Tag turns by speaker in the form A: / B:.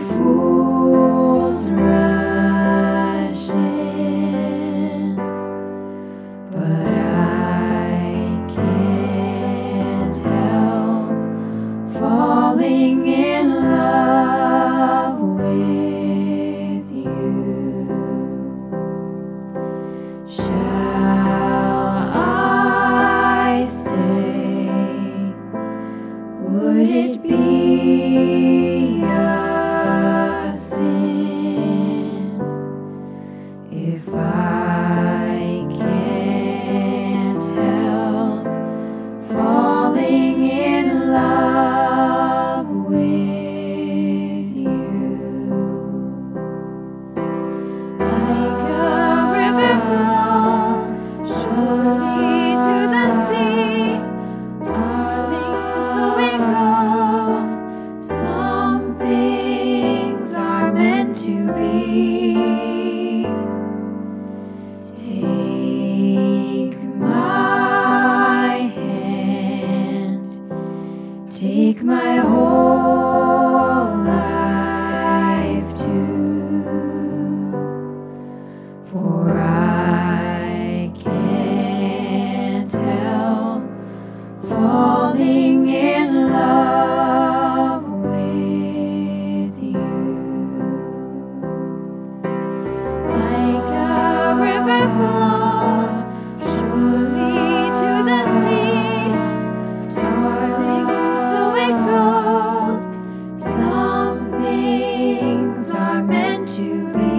A: fools rush in, but I can't help falling in love with you. Shall I stay? Would it be a sin if I can't help falling in love with you? Like a river flows surely to the sea, darling, so it goes. Some things are meant to be. Take my hand, take my whole life too, for I can't help falling in love with you. Like a river flows surely to the sea, darling, so it goes. Some things are meant to be.